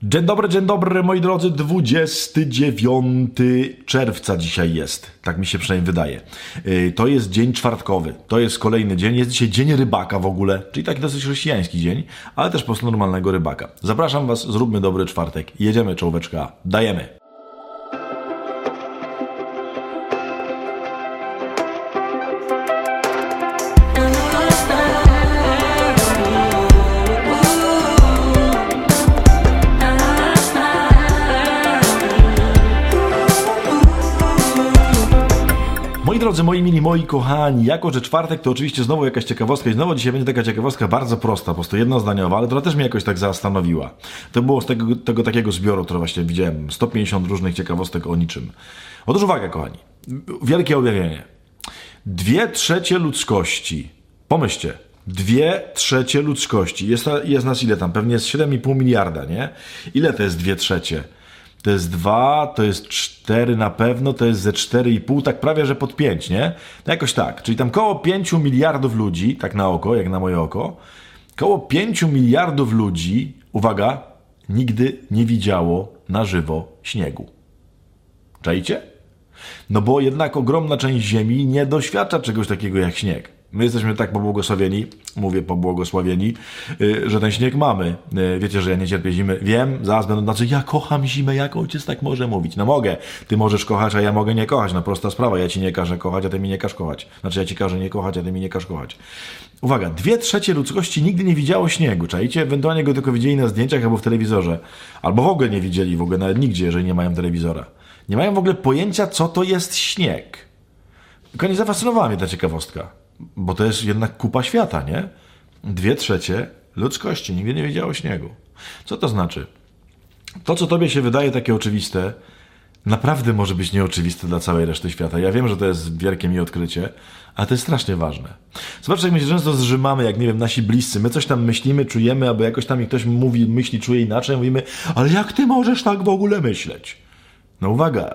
Dzień dobry moi drodzy, 29 czerwca dzisiaj jest, tak mi się przynajmniej wydaje. To jest dzień czwartkowy, to jest kolejny dzień, jest dzisiaj dzień rybaka w ogóle, czyli taki dosyć chrześcijański dzień, ale też po prostu normalnego rybaka. Zapraszam was, zróbmy dobry czwartek, jedziemy czołóweczka, dajemy. Moi drodzy, moi mili, moi kochani, jako że czwartek to oczywiście znowu jakaś ciekawostka i znowu dzisiaj będzie taka ciekawostka bardzo prosta, po prostu jednozdaniowa, ale która też mnie jakoś tak zastanowiła. To było z tego takiego zbioru, który właśnie widziałem, 150 różnych ciekawostek o niczym. Otóż uwaga, kochani, wielkie objawienie. 2/3 ludzkości, pomyślcie, 2/3 ludzkości, jest nas ile tam? Pewnie jest 7,5 miliarda, nie? Ile to jest 2/3? To jest 2, to jest 4 na pewno, to jest ze 4,5, tak prawie, że pod 5, nie? No jakoś tak. Czyli tam koło 5 miliardów ludzi, tak na oko, jak na moje oko, koło 5 miliardów ludzi, uwaga, nigdy nie widziało na żywo śniegu. Czajcie? No bo jednak ogromna część Ziemi nie doświadcza czegoś takiego jak śnieg. My jesteśmy tak pobłogosławieni, mówię pobłogosławieni, że ten śnieg mamy. Wiecie, że ja nie cierpię zimy. Wiem, zaraz będą tacy, ja kocham zimę, jak ojciec tak może mówić. No mogę, ty możesz kochać, a ja mogę nie kochać. No prosta sprawa, ja ci nie każę kochać, a ty mi nie każ kochać. Znaczy ja ci każę nie kochać, a ty mi nie każ kochać. Uwaga, 2/3 ludzkości nigdy nie widziało śniegu, czajcie? Ewentualnie go tylko widzieli na zdjęciach albo w telewizorze. Albo w ogóle nie widzieli, w ogóle nawet nigdzie, jeżeli nie mają telewizora. Nie mają w ogóle pojęcia, co to jest śnieg. Tylko nie zafascynowała mnie ta ciekawostka. Bo to jest jednak kupa świata, nie? 2/3 ludzkości nigdy nie widziało śniegu. Co to znaczy? To, co tobie się wydaje takie oczywiste, naprawdę może być nieoczywiste dla całej reszty świata. Ja wiem, że to jest wielkie mi odkrycie, ale to jest strasznie ważne. Zobaczcie, jak my się często zrzymamy, jak nie wiem, nasi bliscy. My coś tam myślimy, czujemy, albo jakoś tam ktoś mówi, myśli, czuje inaczej. Mówimy, ale jak ty możesz tak w ogóle myśleć? No uwaga,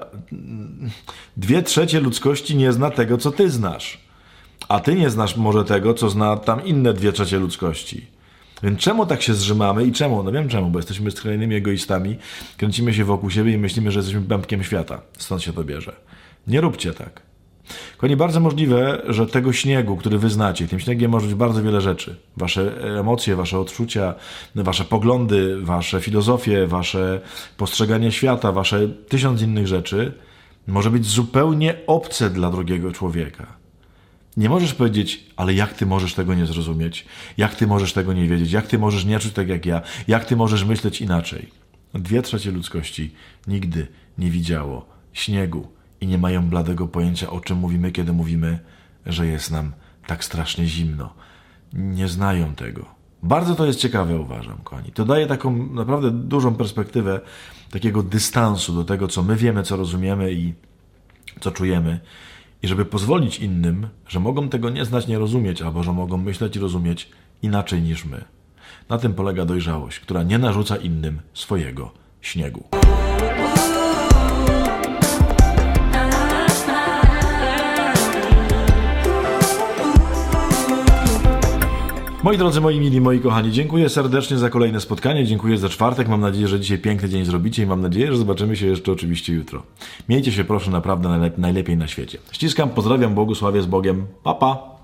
2/3 ludzkości nie zna tego, co ty znasz. A ty nie znasz może tego, co zna tam inne 2/3 ludzkości. Więc czemu tak się zrzymamy i czemu? No wiem czemu, bo jesteśmy skrajnymi egoistami, kręcimy się wokół siebie i myślimy, że jesteśmy pępkiem świata. Stąd się to bierze. Nie róbcie tak. Kochani, bardzo możliwe, że tego śniegu, który wy znacie, tym śniegiem może być bardzo wiele rzeczy. Wasze emocje, wasze odczucia, wasze poglądy, wasze filozofie, wasze postrzeganie świata, wasze 1000 innych rzeczy może być zupełnie obce dla drugiego człowieka. Nie możesz powiedzieć, ale jak ty możesz tego nie zrozumieć? Jak ty możesz tego nie wiedzieć? Jak ty możesz nie czuć tak jak ja? Jak ty możesz myśleć inaczej? 2/3 ludzkości nigdy nie widziało śniegu i nie mają bladego pojęcia, o czym mówimy, kiedy mówimy, że jest nam tak strasznie zimno. Nie znają tego. Bardzo to jest ciekawe, uważam, kochani. To daje taką naprawdę dużą perspektywę takiego dystansu do tego, co my wiemy, co rozumiemy i co czujemy. I żeby pozwolić innym, że mogą tego nie znać, nie rozumieć, albo że mogą myśleć i rozumieć inaczej niż my. Na tym polega dojrzałość, która nie narzuca innym swojego śniegu. Moi drodzy, moi mili, moi kochani, dziękuję serdecznie za kolejne spotkanie, dziękuję za czwartek, mam nadzieję, że dzisiaj piękny dzień zrobicie i mam nadzieję, że zobaczymy się jeszcze oczywiście jutro. Miejcie się proszę naprawdę najlepiej na świecie. Ściskam, pozdrawiam, błogosławię z Bogiem, pa pa!